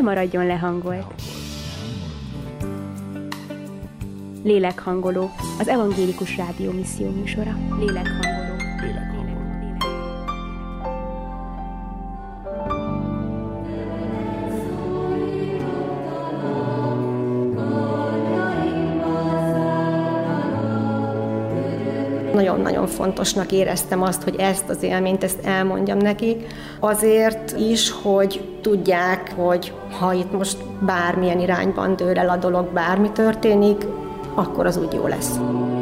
ne maradjon lehangolt. Lélekhangoló, az Evangélikus Rádió misszió műsora. Lélekhangoló. Nagyon-nagyon fontosnak éreztem azt, hogy ezt az élményt, ezt elmondjam nekik. Azért is, hogy tudják, hogy ha itt most bármilyen irányban dől el a dolog, bármi történik, akkor az úgy jó lesz.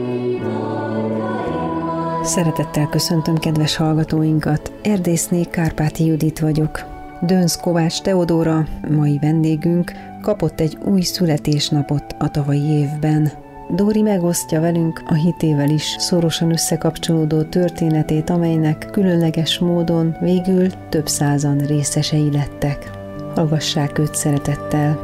Szeretettel köszöntöm kedves hallgatóinkat. Erdészné Kárpáti Judit vagyok. Dönsz Kovács Teodóra, mai vendégünk, kapott egy új születésnapot a tavalyi évben. Dóri megosztja velünk a hitével is szorosan összekapcsolódó történetét, amelynek különleges módon végül több százan részesei lettek. Hallgassák őt szeretettel!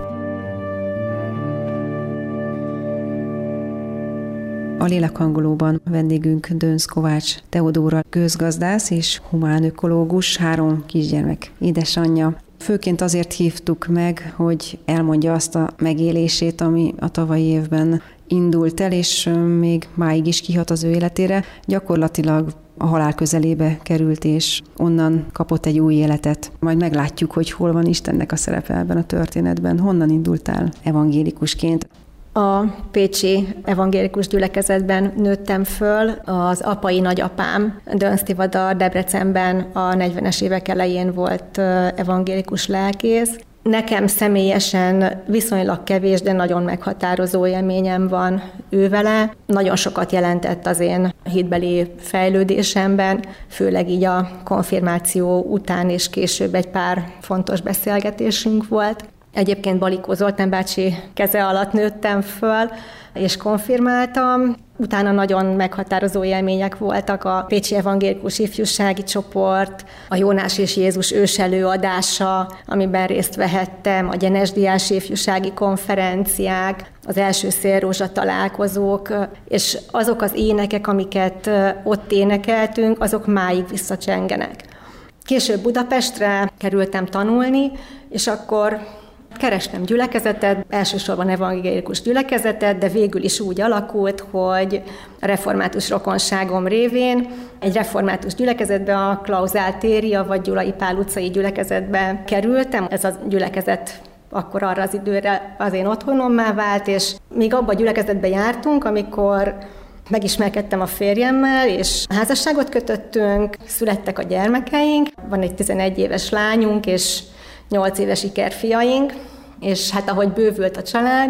A lélekhangolóban vendégünk Dönsz Kovács Teodóra, közgazdász és humánökológus, 3 kisgyermek édesanyja. Főként azért hívtuk meg, hogy elmondja azt a megélését, ami a tavalyi évben indult el, és még máig is kihat az ő életére. Gyakorlatilag a halál közelébe került, és onnan kapott egy új életet. Majd meglátjuk, hogy hol van Istennek a szerepe ebben a történetben. Honnan indultál evangélikusként? A pécsi evangélikus gyülekezetben nőttem föl. Az apai nagyapám, Dönsz Tivadar, Debrecenben a 40-es évek elején volt evangélikus lelkész. Nekem személyesen viszonylag kevés, de nagyon meghatározó élményem van ővele. Nagyon sokat jelentett az én hitbeli fejlődésemben, főleg így a konfirmáció után és később egy pár fontos beszélgetésünk volt. Egyébként Balikó Zoltán bácsi keze alatt nőttem föl, és konfirmáltam. Utána nagyon meghatározó élmények voltak a pécsi evangélikus ifjúsági csoport, a Jónás és Jézus őselőadása, amiben részt vehettem, a Gyenesdiás ifjúsági konferenciák, az első szélrózsa találkozók, és azok az énekek, amiket ott énekeltünk, azok máig visszacsengenek. Később Budapestre kerültem tanulni, és akkor kerestem gyülekezetet, elsősorban evangélikus gyülekezetet, de végül is úgy alakult, hogy a református rokonságom révén egy református gyülekezetbe, a Klauzál téria vagy Gyulai Pál utcai gyülekezetbe kerültem. Ez a gyülekezet akkor arra az időre az én otthonommá vált, és még abba a gyülekezetbe jártunk, amikor megismerkedtem a férjemmel, és házasságot kötöttünk, születtek a gyermekeink, van egy 11 éves lányunk, és 8 éves ikerfiaink, és hát ahogy bővült a család,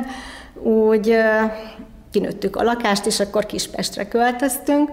úgy kinőttük a lakást, és akkor Kispestre költöztünk,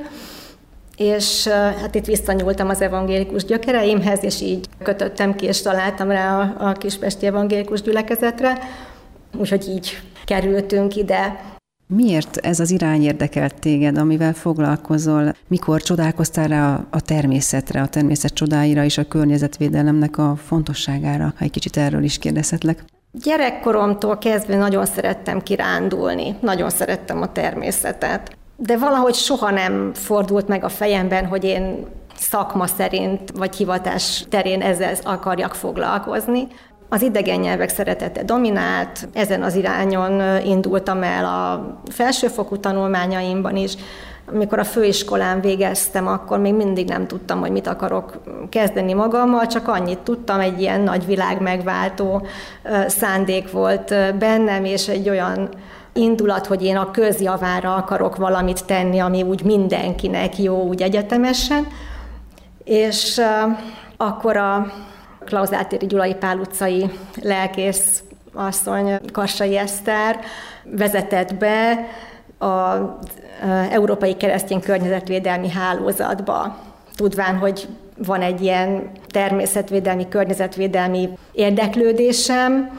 és hát itt visszanyúltam az evangélikus gyökereimhez, és így kötöttem ki, és találtam rá a kispesti evangélikus gyülekezetre, úgyhogy így kerültünk ide. Miért ez az irány érdekelt téged, amivel foglalkozol? Mikor csodálkoztál rá a természetre, a természet csodáira és a környezetvédelemnek a fontosságára? Ha egy kicsit erről is kérdezhetlek. Gyerekkoromtól kezdve nagyon szerettem kirándulni, nagyon szerettem a természetet. De valahogy soha nem fordult meg a fejemben, hogy én szakma szerint vagy hivatás terén ezzel akarjak foglalkozni. Az idegen nyelvek szeretete dominált, ezen az irányon indultam el a felsőfokú tanulmányaimban is. Amikor a főiskolán végeztem, akkor még mindig nem tudtam, hogy mit akarok kezdeni magammal, csak annyit tudtam, egy ilyen nagy világ megváltó szándék volt bennem, és egy olyan indulat, hogy én a közjavára akarok valamit tenni, ami úgy mindenkinek jó, úgy egyetemesen. És akkor a Klauzál-téri Gyulai Pál utcai lelkész asszony, Karsai Eszter vezetett be az Európai Keresztény Környezetvédelmi Hálózatba, tudván, hogy van egy ilyen természetvédelmi, környezetvédelmi érdeklődésem,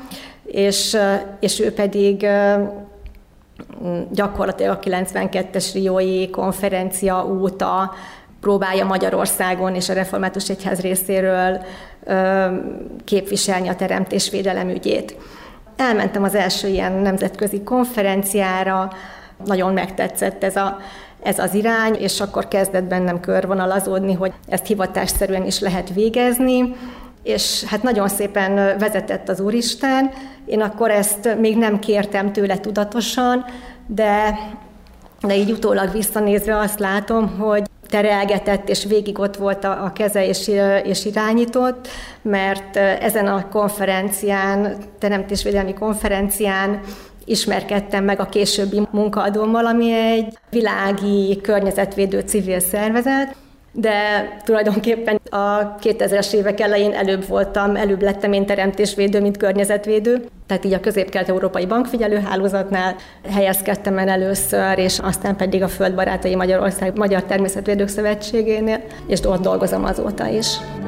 és ő pedig gyakorlatilag a 92-es riói konferencia óta próbálja Magyarországon és a Református Egyház részéről képviselni a teremtésvédelem ügyét. Elmentem az első ilyen nemzetközi konferenciára, nagyon megtetszett ez az irány, és akkor kezdett bennem körvonalazódni, hogy ezt hivatásszerűen is lehet végezni, és hát nagyon szépen vezetett az Úristen. Én akkor ezt még nem kértem tőle tudatosan, de így visszanézve azt látom, hogy terelgetett, és végig ott volt a keze, és irányított, mert ezen a konferencián, teremtésvédelmi konferencián ismerkedtem meg a későbbi munkaadómmal, ami egy világi környezetvédő civil szervezet, de tulajdonképpen a 2000-es évek elején előbb lettem én teremtésvédő, mint környezetvédő. Tehát így a Közép-Kelet-Európai Bankfigyelőhálózatnál helyezkedtem el először, és aztán pedig a Földbarátai Magyarország Magyar Természetvédők Szövetségénél, és ott dolgozom azóta is.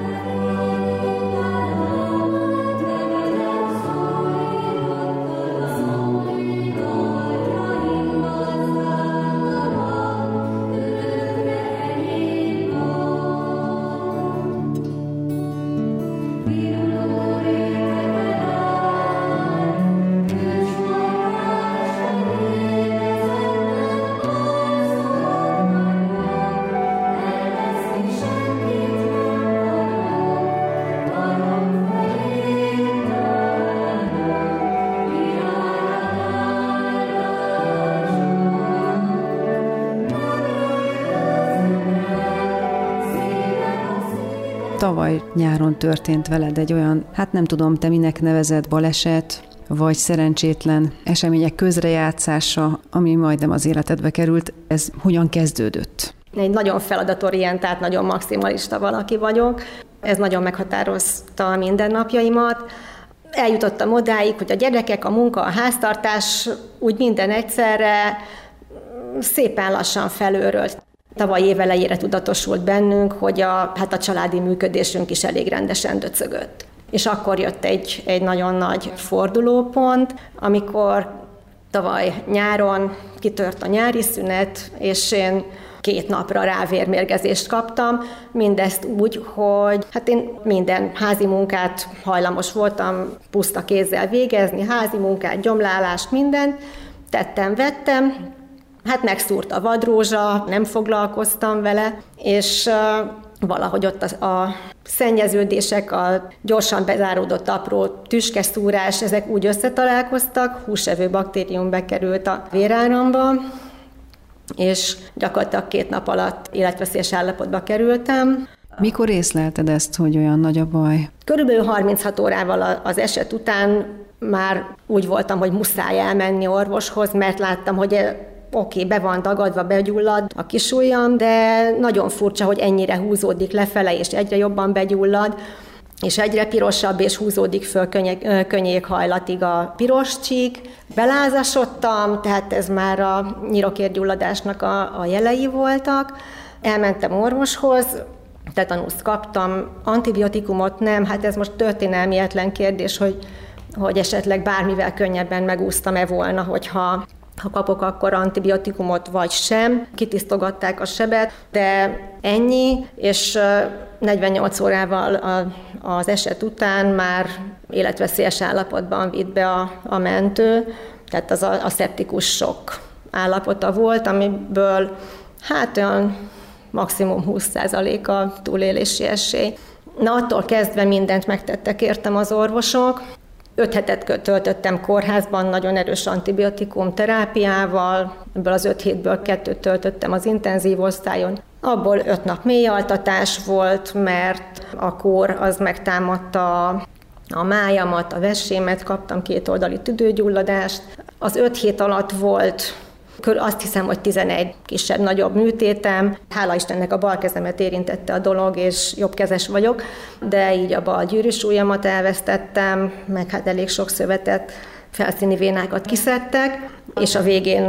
Tavaly nyáron történt veled egy olyan, hát nem tudom, te minek nevezett baleset, vagy szerencsétlen események közrejátszása, ami majdnem az életedbe került. Ez hogyan kezdődött? Egy nagyon feladatorientált, nagyon maximalista valaki vagyok. Ez nagyon meghatározta a mindennapjaimat. Eljutottam odáig, hogy a gyerekek, a munka, a háztartás, úgy minden egyszerre szépen lassan felőrölt. Tavaly évelejére tudatosult bennünk, hogy a családi működésünk is elég rendesen döcögött. És akkor jött egy nagyon nagy fordulópont, amikor tavaly nyáron kitört a nyári szünet, és én 2 napra rávérmérgezést kaptam, mindezt úgy, hogy én minden házi munkát hajlamos voltam puszta kézzel végezni, házi munkát, gyomlálást, mindent, vettem, megszúrt a vadrózsa, nem foglalkoztam vele, és valahogy ott a szennyeződések, a gyorsan bezáródott apró tüskeszúrás, ezek úgy összetalálkoztak, húsevő baktérium bekerült a véráramba, és gyakorlatilag 2 nap alatt életveszélyes állapotba kerültem. Mikor észlelted ezt, hogy olyan nagy a baj? Körülbelül 36 órával az eset után már úgy voltam, hogy muszáj elmenni orvoshoz, mert láttam, hogy oké, be van dagadva, begyullad a kisujjam, de nagyon furcsa, hogy ennyire húzódik lefele, és egyre jobban begyullad, és egyre pirosabb, és húzódik föl könnyékhajlatig a piros csík. Belázasodtam, tehát ez már a nyirokérgyulladásnak a jelei voltak. Elmentem orvoshoz, tetanuszt kaptam, antibiotikumot nem, ez most történelmietlen kérdés, hogy esetleg bármivel könnyebben megúsztam-e volna, hogyha kapok akkor antibiotikumot vagy sem. Kitisztogatták a sebet, de ennyi, és 48 órával az eset után már életveszélyes állapotban vitt be a mentő, tehát az a szeptikus sok állapota volt, amiből olyan maximum 20% a túlélési esély. Attól kezdve mindent megtettek értem az orvosok. 5 hetet töltöttem kórházban, nagyon erős antibiotikum terápiával, ebből az 5 hétből 2 töltöttem az intenzív osztályon. Abból 5 nap mélyaltatás volt, mert a kór az megtámadta a májamat, a vessémet, kaptam 2 oldali tüdőgyulladást. Az 5 hét alatt volt azt hiszem, hogy 11 kisebb-nagyobb műtétem. Hála Istennek a bal kezemet érintette a dolog, és jobbkezes vagyok, de így a bal gyűrűsujjamat elvesztettem, meg elég sok szövetet, felszíni vénákat kiszedtek, és a végén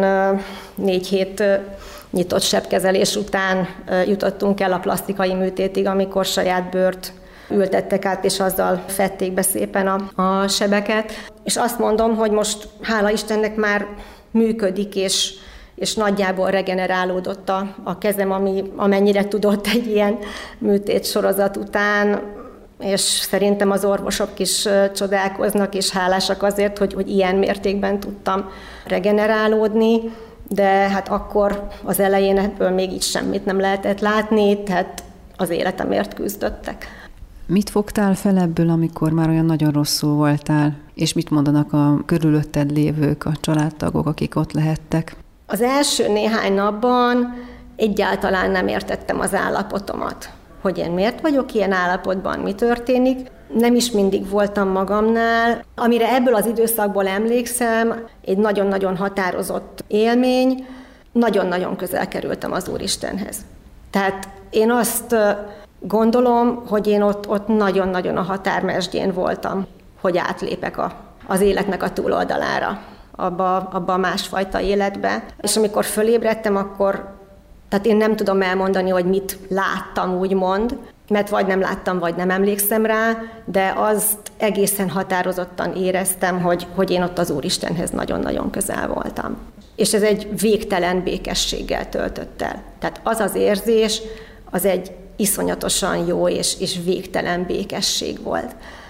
4 hét nyitott sebkezelés után jutottunk el a plasztikai műtétig, amikor saját bőrt ültettek át, és azzal fedték be szépen a sebeket. És azt mondom, hogy most hála Istennek már működik, és nagyjából regenerálódott a kezem, amennyire tudott egy ilyen műtét sorozat után, és szerintem az orvosok is csodálkoznak, és hálásak azért, hogy ilyen mértékben tudtam regenerálódni, de akkor az elején ebből még így semmit nem lehetett látni, tehát az életemért küzdöttek. Mit fogtál fel ebből, amikor már olyan nagyon rosszul voltál? És mit mondanak a körülötted lévők, a családtagok, akik ott lehettek? Az első néhány napban egyáltalán nem értettem az állapotomat. Hogy én miért vagyok ilyen állapotban, mi történik. Nem is mindig voltam magamnál. Amire ebből az időszakból emlékszem, egy nagyon-nagyon határozott élmény, nagyon-nagyon közel kerültem az Úristenhez. Tehát én azt gondolom, hogy én ott nagyon-nagyon a határmesdjén voltam, hogy átlépek az életnek a túloldalára, abba a másfajta életbe. És amikor fölébredtem, akkor tehát én nem tudom elmondani, hogy mit láttam, úgymond, mert vagy nem láttam, vagy nem emlékszem rá, de azt egészen határozottan éreztem, hogy én ott az Úristenhez nagyon-nagyon közel voltam. És ez egy végtelen békességgel töltött el. Tehát az az érzés, az egy iszonyatosan jó és végtelen békesség volt.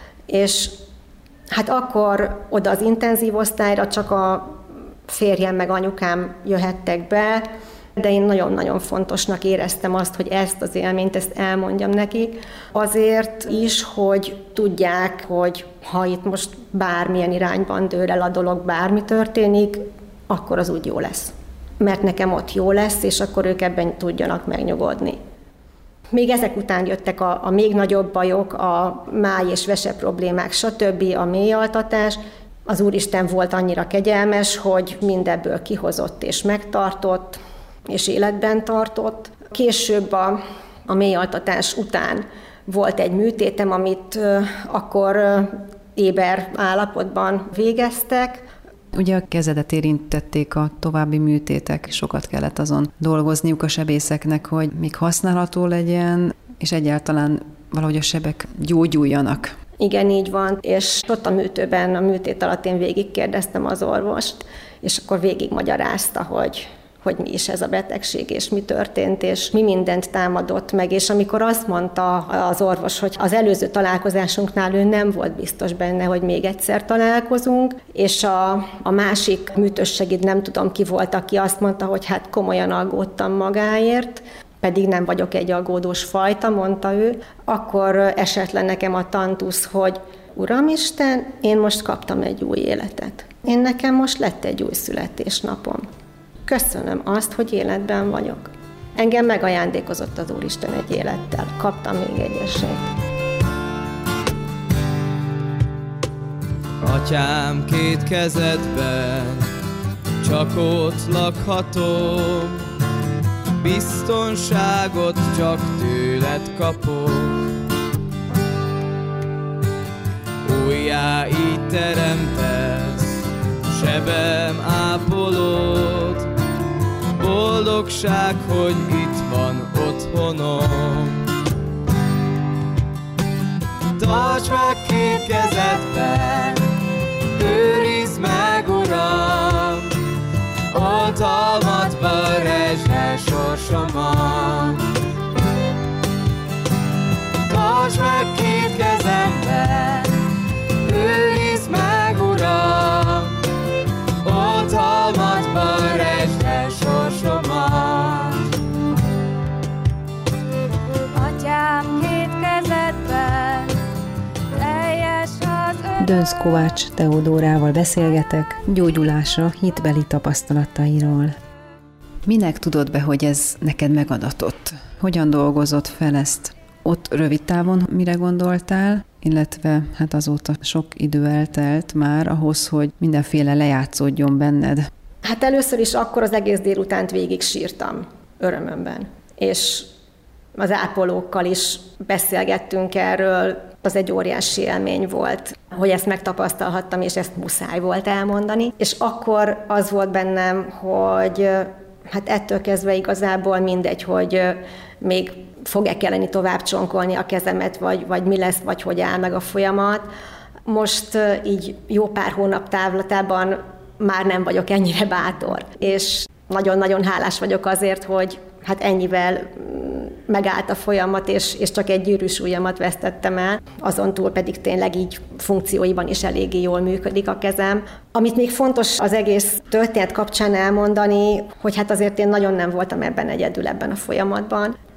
És hát akkor oda az intenzív osztályra csak a férjem meg anyukám jöhettek be, de én nagyon-nagyon fontosnak éreztem azt, hogy ezt az élményt, ezt elmondjam nekik. Azért is, hogy tudják, hogy ha itt most bármilyen irányban dől el a dolog, bármi történik, akkor az úgy jó lesz. Mert nekem ott jó lesz, és akkor ők ebben tudjanak megnyugodni. Még ezek után jöttek a még nagyobb bajok, a máj és vese problémák, stb., a mélyaltatás. Az Úristen volt annyira kegyelmes, hogy mindebből kihozott és megtartott, és életben tartott. Később a mélyaltatás után volt egy műtétem, amit akkor éber állapotban végeztek. Ugye a kezedet érintették a további műtétek, sokat kellett azon dolgozniuk a sebészeknek, hogy még használható legyen, és egyáltalán valahogy a sebek gyógyuljanak. Igen, így van, és ott a műtőben, a műtét alatt én végigkérdeztem az orvost, és akkor végigmagyarázta, hogy mi is ez a betegség, és mi történt, és mi mindent támadott meg, és amikor azt mondta az orvos, hogy az előző találkozásunknál ő nem volt biztos benne, hogy még egyszer találkozunk, és a másik műtős segéd, nem tudom ki volt, aki azt mondta, hogy hát komolyan aggódtam magáért, pedig nem vagyok egy aggódós fajta, mondta ő, akkor esett le nekem a tantusz, hogy Uramisten, én most kaptam egy új életet. Nekem most lett egy új születésnapom. Köszönöm azt, hogy életben vagyok. Engem megajándékozott az Úristen egy élettel. Kaptam még egy esélyt. Atyám, két kezedben csak ott lakhatom, biztonságot csak tőled kapok. Újjá így teremtesz, sebem ápolod, boldogság, hogy itt van otthonom. Tarts meg két kezedben, őrizd meg, Uram, oltalmadba resd el sorsomat. Tarts meg két kezemben, őrizd meg, Uram, oltalmadba resd el sorsomat. Atyám, két kezedben teljes az öröm. Dönsz Kovács Teodórával beszélgetek gyógyulása hitbeli tapasztalatairól. Minek tudod be, hogy ez neked megadatott? Hogyan dolgozott fel ezt? Ott rövid távon mire gondoltál, illetve hát azóta sok idő eltelt már ahhoz, hogy mindenféle lejátszódjon benned. Hát először is akkor az egész délutánt végig sírtam örömömben. És az ápolókkal is beszélgettünk erről, az egy óriási élmény volt, hogy ezt megtapasztalhattam, és ezt muszáj volt elmondani. És akkor az volt bennem, hogy hát ettől kezdve igazából mindegy, hogy még fog-e kelleni tovább csonkolni a kezemet, vagy mi lesz, vagy hogy áll meg a folyamat. Most így jó pár hónap távlatában már nem vagyok ennyire bátor. És nagyon-nagyon hálás vagyok azért, hogy hát ennyivel megállt a folyamat, és csak egy gyűrűs ujjamat vesztettem el. Azon túl pedig tényleg így funkcióiban is eléggé jól működik a kezem. Amit még fontos az egész történet kapcsán elmondani, hogy hát azért én nagyon nem voltam ebben egyedül ebben a folyamatban.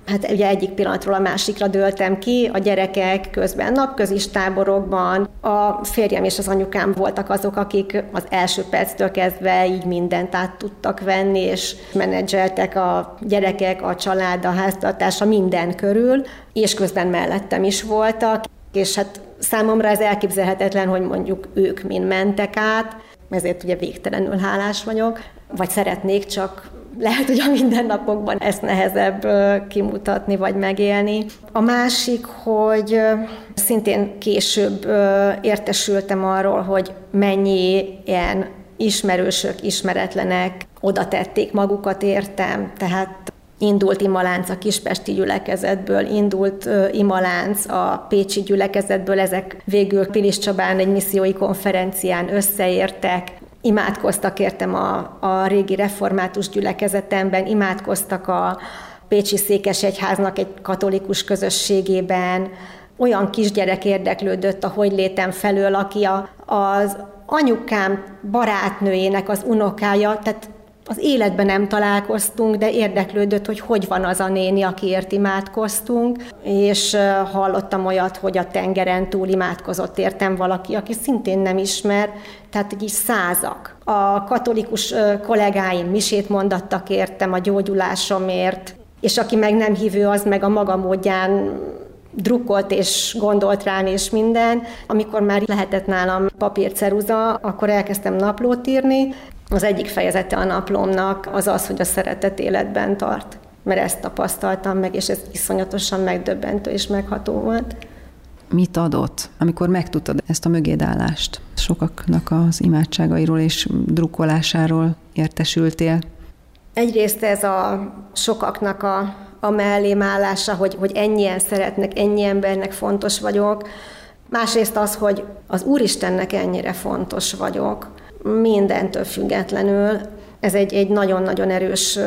Hát ugye egyik pillanatról a másikra dőltem ki, a gyerekek közben napközis táborokban, a férjem és az anyukám voltak azok, akik az első perctől kezdve így mindent át tudtak venni, és menedzseltek a gyerekek, a család, a háztartása minden körül, és közben mellettem is voltak, és hát számomra ez elképzelhetetlen, hogy mondjuk ők mind mentek át, ezért ugye végtelenül hálás vagyok, vagy szeretnék, csak lehet, hogy a mindennapokban ezt nehezebb kimutatni, vagy megélni. A másik, hogy szintén később értesültem arról, hogy mennyi ilyen ismerősök, ismeretlenek oda tették magukat értem, tehát indult imalánc a kispesti gyülekezetből, indult imalánc a pécsi gyülekezetből, ezek végül Pilis Csabán egy missziói konferencián összeértek, imádkoztak értem a régi református gyülekezetemben, imádkoztak a pécsi székesegyháznak egy katolikus közösségében, olyan kisgyerek érdeklődött a hogylétem felől, aki az anyukám barátnőjének az unokája, tehát az életben nem találkoztunk, de érdeklődött, hogy van az a néni, akiért imádkoztunk, és hallottam olyat, hogy a tengeren túl imádkozott értem valaki, aki szintén nem ismer, tehát így százak. A katolikus kollégáim misét mondattak értem a gyógyulásomért, és aki meg nem hívő, az meg a maga módján drukkolt és gondolt rám és minden. Amikor már lehetett nálam papírceruza, akkor elkezdtem naplót írni. Az egyik fejezete a naplómnak az az, hogy a szeretet életben tart. Mert ezt tapasztaltam meg, és ez iszonyatosan megdöbbentő és megható volt. Mit adott, amikor megtudtad ezt a mögédállást? Sokaknak az imádságairól és drukkolásáról értesültél. Egyrészt ez a sokaknak a mellém állása, hogy ennyien szeretnek, ennyi embernek fontos vagyok. Másrészt az, hogy az Úristennek ennyire fontos vagyok. Mindentől függetlenül. Ez egy nagyon-nagyon erős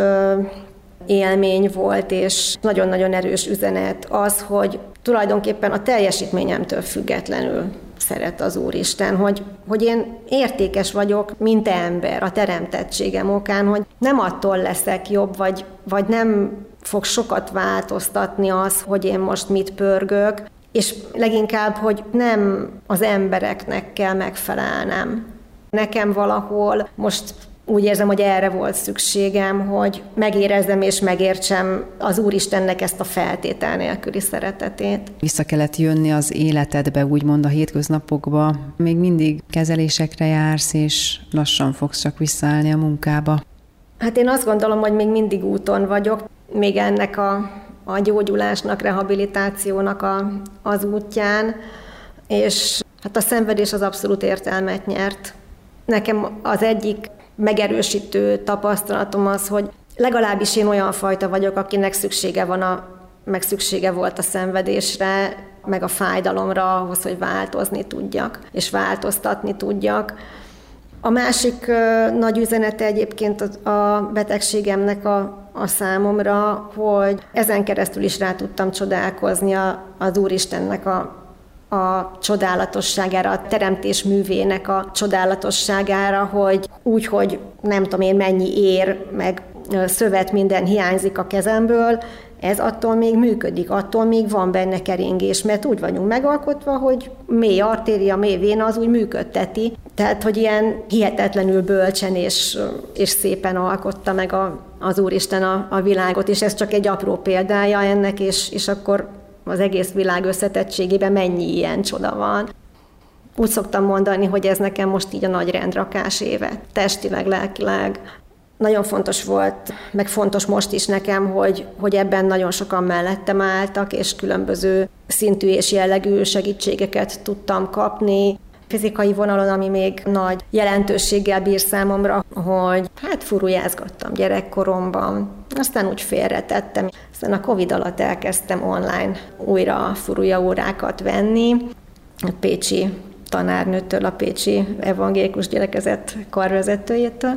élmény volt, és nagyon-nagyon erős üzenet az, hogy tulajdonképpen a teljesítményemtől függetlenül szeret az Úristen, hogy én értékes vagyok, mint ember, a teremtettségem okán, hogy nem attól leszek jobb, vagy nem fog sokat változtatni az, hogy én most mit pörgök, és leginkább, hogy nem az embereknek kell megfelelnem. Nekem valahol most úgy érzem, hogy erre volt szükségem, hogy megérezzem és megértsem az Úristennek ezt a feltétel nélküli szeretetét. Vissza kellett jönni az életedbe, úgymond a hétköznapokba. Még mindig kezelésekre jársz, és lassan fogsz csak visszaállni a munkába. Hát én azt gondolom, hogy még mindig úton vagyok, még ennek a gyógyulásnak, rehabilitációnak az útján, és hát a szenvedés az abszolút értelmet nyert. Nekem az egyik megerősítő tapasztalatom az, hogy legalábbis én olyan fajta vagyok, akinek szüksége volt a szenvedésre, meg a fájdalomra ahhoz, hogy változni tudjak, és változtatni tudjak. A másik nagy üzenete egyébként a betegségemnek a számomra, hogy ezen keresztül is rá tudtam csodálkozni az Úristennek a csodálatosságára, a teremtés művének a csodálatosságára, hogy úgy, hogy nem tudom én mennyi ér, meg szövet, minden hiányzik a kezemből, ez attól még működik, attól még van benne keringés, mert úgy vagyunk megalkotva, hogy mély artéria, mély véna az úgy működteti. Tehát, hogy ilyen hihetetlenül bölcsen és szépen alkotta meg az Úristen a világot, és ez csak egy apró példája ennek, és akkor az egész világ összetettségében mennyi ilyen csoda van. Úgy szoktam mondani, hogy ez nekem most így a nagy rendrakás éve, testileg, lelkileg. Nagyon fontos volt, meg fontos most is nekem, hogy ebben nagyon sokan mellettem álltak, és különböző szintű és jellegű segítségeket tudtam kapni. Fizikai vonalon, ami még nagy jelentőséggel bír számomra, hogy furujázgattam gyerekkoromban, aztán úgy félretettem. Aztán a Covid alatt elkezdtem online újra furújaórákat venni, a pécsi tanárnőtől, a pécsi evangélikus gyülekezet karvezetőjétől,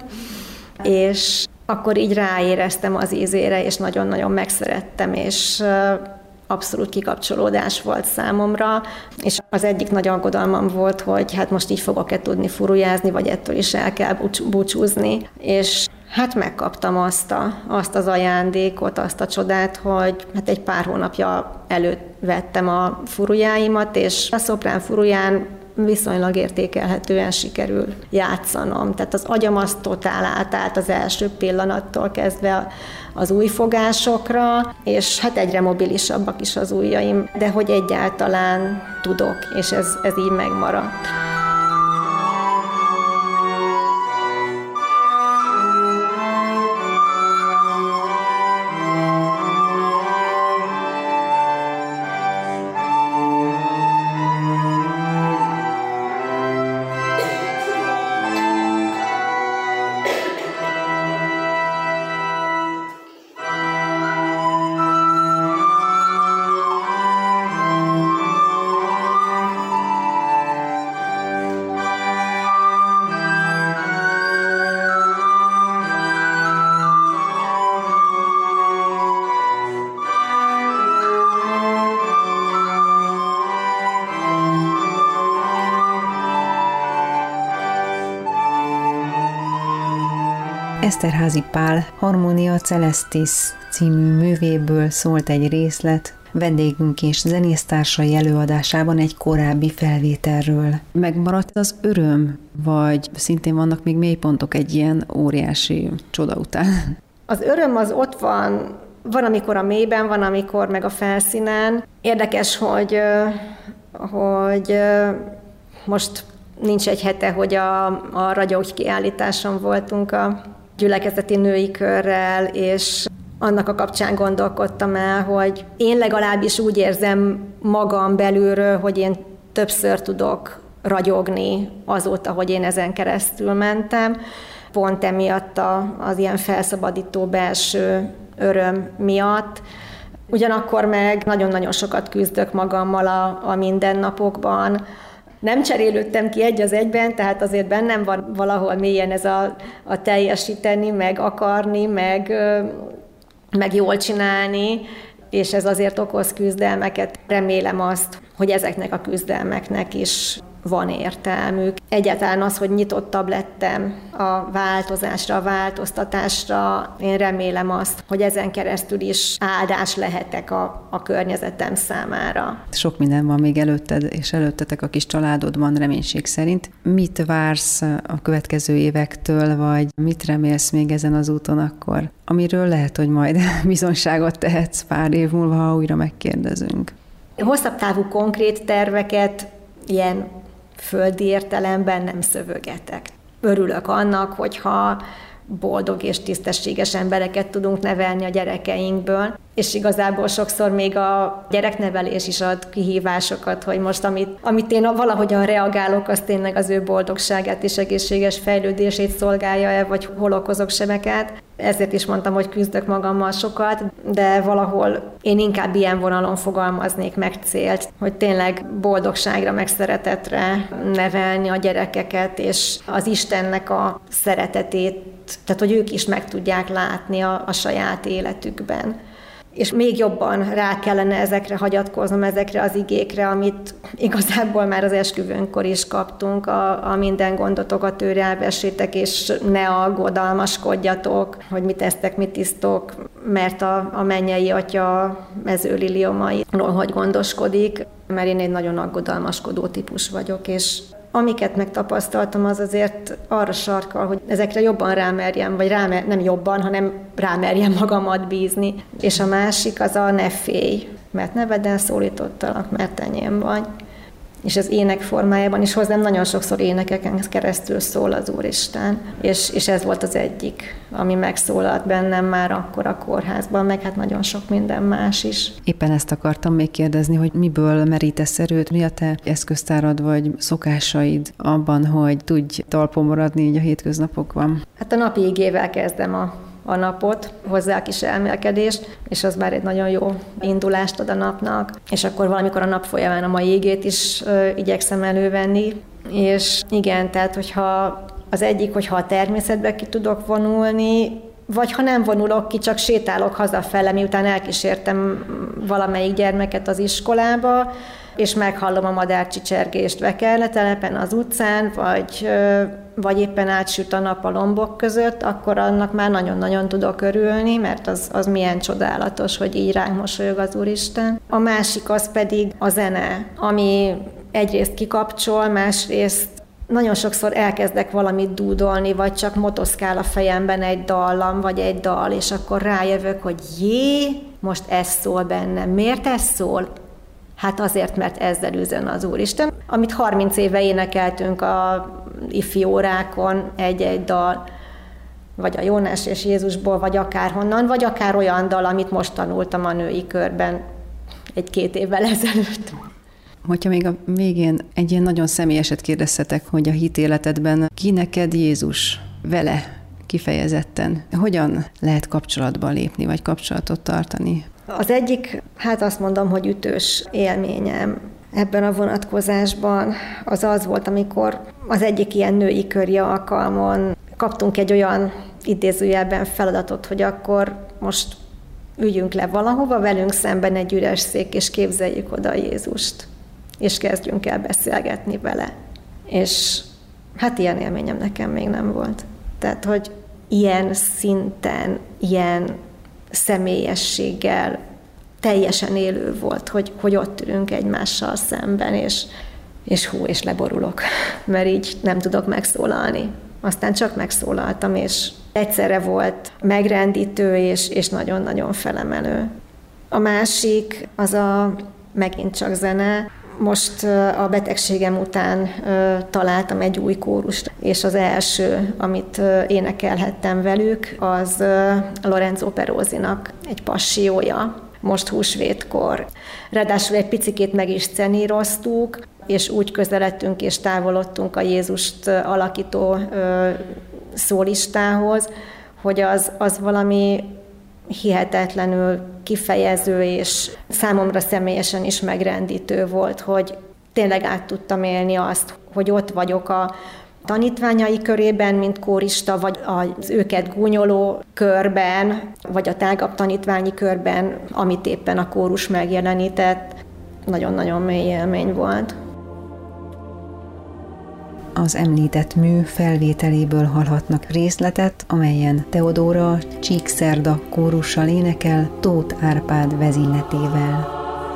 és akkor így ráéreztem az ízére, és nagyon-nagyon megszerettem, és abszolút kikapcsolódás volt számomra, és az egyik nagy aggodalmam volt, hogy hát most így fogok-e tudni furujázni, vagy ettől is el kell búcsúzni. És hát megkaptam azt az ajándékot, azt a csodát, hogy hát egy pár hónapja elővettem a furujáimat, és a szoprán furuján viszonylag értékelhetően sikerül játszanom. Tehát az agyam az totál átállt az első pillanattól kezdve az új fogásokra, és hát egyre mobilisabbak is az ujjaim, de hogy egyáltalán tudok, és ez így megmaradt. Eszterházy Pál Harmonia Celestis című művéből szólt egy részlet, vendégünk és zenésztársai előadásában egy korábbi felvételről. Megmaradt az öröm, vagy szintén vannak még mélypontok egy ilyen óriási csoda után? Az öröm az ott van, amikor a mélyben, van, amikor meg a felszínen. Érdekes, hogy most nincs egy hete, hogy a ragyog kiállításon voltunk a gyülekezeti női körrel, és annak a kapcsán gondolkodtam el, hogy én legalábbis úgy érzem magam belülről, hogy én többször tudok ragyogni azóta, hogy én ezen keresztül mentem. Pont emiatt az ilyen felszabadító belső öröm miatt. Ugyanakkor meg nagyon-nagyon sokat küzdök magammal a mindennapokban. Nem cserélődtem ki egy az egyben, tehát azért bennem van valahol mélyen ez a teljesíteni, meg akarni, meg jól csinálni, és ez azért okoz küzdelmeket. Remélem azt, hogy ezeknek a küzdelmeknek is van értelmük. Egyáltalán az, hogy nyitottabb lettem a változásra, a változtatásra, én remélem azt, hogy ezen keresztül is áldás lehetek a környezetem számára. Sok minden van még előtted és előttetek a kis családodban reménység szerint. Mit vársz a következő évektől, vagy mit remélsz még ezen az úton akkor, amiről lehet, hogy majd bizonyságot tehetsz pár év múlva, ha újra megkérdezünk? Hosszabb távú konkrét terveket ilyen földi értelemben nem szövögetek. Örülök annak, hogyha boldog és tisztességes embereket tudunk nevelni a gyerekeinkből, és igazából sokszor még a gyereknevelés is ad kihívásokat, hogy most amit én valahogyan reagálok, az tényleg az ő boldogságát és egészséges fejlődését szolgálja-e, vagy hol okozok sebeket. Ezért is mondtam, hogy küzdök magammal sokat, de valahol én inkább ilyen vonalon fogalmaznék meg célt, hogy tényleg boldogságra, meg szeretetre nevelni a gyerekeket, és az Istennek a szeretetét, tehát hogy ők is meg tudják látni a saját életükben. És még jobban rá kellene ezekre hagyatkoznom, ezekre az igékre, amit igazából már az esküvőnkor is kaptunk, a minden gondotokat őre elvessétek, és ne aggodalmaskodjatok, hogy mit esztek, mit isztok, mert a mennyei atya mezőliliomairól hogy gondoskodik, mert én egy nagyon aggodalmaskodó típus vagyok, és amiket megtapasztaltam, az azért arra sarkal, hogy ezekre jobban rámerjem, vagy nem jobban, hanem rámerjem magamat bízni. És a másik az a ne félj, mert neveden szólítottalak, mert enyém vagy. És az ének formájában is hozzám nagyon sokszor énekeken keresztül szól az Úristen. És ez volt az egyik, ami megszólalt bennem már akkor a kórházban, meg hát nagyon sok minden más is. Éppen ezt akartam még kérdezni, hogy miből merítesz erőt, mi a te eszköztárad vagy szokásaid abban, hogy tudj talpon maradni így a hétköznapokban? Hát a napi igével kezdem a napot, hozzá a kis elmélkedést, és az már egy nagyon jó indulást ad a napnak, és akkor valamikor a nap folyamán a mai igét is igyekszem elővenni, és igen, tehát hogyha az egyik, hogyha a természetbe ki tudok vonulni, vagy ha nem vonulok ki, csak sétálok hazafele, miután elkísértem valamelyik gyermeket az iskolába, és meghallom a madárcsicsergést Vekerletelepen az utcán, vagy éppen átsüt a nap a lombok között, akkor annak már nagyon-nagyon tudok örülni, mert az milyen csodálatos, hogy így ránk mosolyog az Úristen. A másik az pedig a zene, ami egyrészt kikapcsol, másrészt nagyon sokszor elkezdek valamit dúdolni, vagy csak motoszkál a fejemben egy dallam, vagy egy dal, és akkor rájövök, hogy most ez szól bennem. Miért ez szól? Hát azért, mert ezzel üzen az Úristen. Amit 30 éve énekeltünk a ifi órákon, egy-egy dal, vagy a Jónás és Jézusból, vagy akárhonnan, vagy akár olyan dal, amit most tanultam a női körben 1-2 évvel ezelőtt. Hogyha még a végén egy ilyen nagyon személyeset kérdezhetek, hogy a hitéletedben ki neked Jézus vele kifejezetten, hogyan lehet kapcsolatba lépni, vagy kapcsolatot tartani? Az egyik, hát azt mondom, hogy ütős élményem ebben a vonatkozásban az volt, amikor az egyik ilyen női köri alkalmon kaptunk egy olyan idézőjelben feladatot, hogy akkor most üljünk le valahova, velünk szemben egy üres szék, és képzeljük oda Jézust, és kezdjünk el beszélgetni vele. És hát ilyen élményem nekem még nem volt. Tehát, hogy ilyen szinten, ilyen személyességgel teljesen élő volt, hogy ott ülünk egymással szemben, és leborulok, mert így nem tudok megszólalni. Aztán csak megszólaltam, és egyszerre volt megrendítő, és nagyon-nagyon felemelő. A másik, az megint csak zene. Most a betegségem után találtam egy új kórust, és az első, amit énekelhettem velük, az Lorenzo Perózinak egy passziója, most húsvétkor. Ráadásul egy picikét meg is szeníroztuk, és úgy közeledtünk és távolodtunk a Jézust alakító szólistához, hogy az valami hihetetlenül kifejező, és számomra személyesen is megrendítő volt, hogy tényleg át tudtam élni azt, hogy ott vagyok a tanítványai körében, mint kórista, vagy az őket gúnyoló körben, vagy a tágabb tanítványi körben, amit éppen a kórus megjelenített. Nagyon-nagyon mély élmény volt. Az említett mű felvételéből hallhatnak részletet, amelyen Teodóra Csíkszerda kórussal énekel Tóth Árpád vezényletével.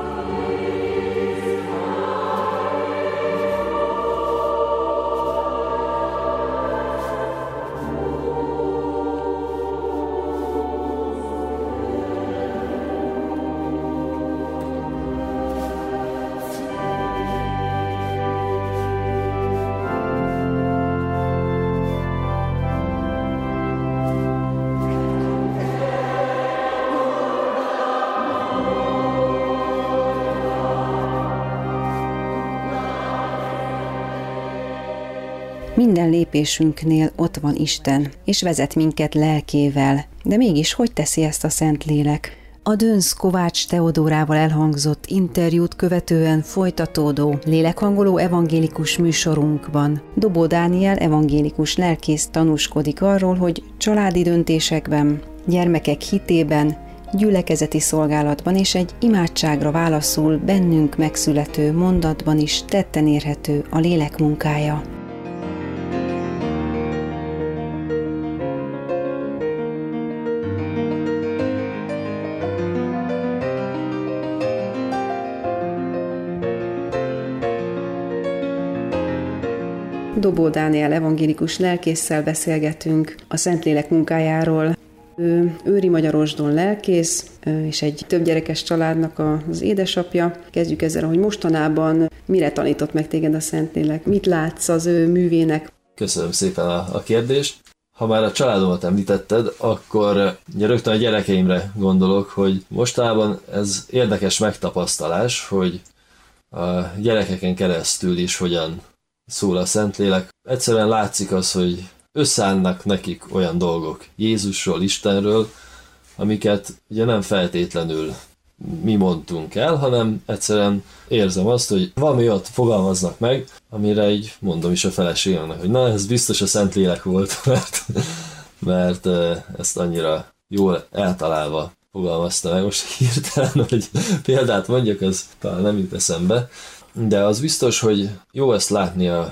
Minden lépésünknél ott van Isten, és vezet minket lelkével. De mégis hogy teszi ezt a Szentlélek? A Dönsz Kovács Teodórával elhangzott interjút követően folytatódó lélekhangoló evangélikus műsorunkban Dobó Dániel evangélikus lelkész tanúskodik arról, hogy családi döntésekben, gyermekek hitében, gyülekezeti szolgálatban és egy imádságra válaszul bennünk megszülető mondatban is tetten érhető a lélek munkája. Dobó Dániel evangélikus lelkésszel beszélgetünk a Szentlélek munkájáról. Ő Őri Magyarosdon lelkész, és egy több gyerekes családnak az édesapja. Kezdjük ezzel, hogy mostanában mire tanított meg téged a Szentlélek? Mit látsz az ő művének? Köszönöm szépen a kérdést. Ha már a családomat említetted, akkor rögtön a gyerekeimre gondolok, hogy mostanában ez érdekes megtapasztalás, hogy a gyerekeken keresztül is hogyan szól a Szentlélek. Egyszerűen látszik az, hogy összeállnak nekik olyan dolgok Jézusról, Istenről, amiket ugye nem feltétlenül mi mondtunk el, hanem egyszerűen érzem azt, hogy valami olyat fogalmaznak meg, amire így mondom is a feleségemnek, hogy na, ez biztos a Szentlélek volt, mert ezt annyira jól eltalálva fogalmazta meg most hirtelen, hogy példát mondjak, az talán nem jut eszembe, de az biztos, hogy jó ezt látni a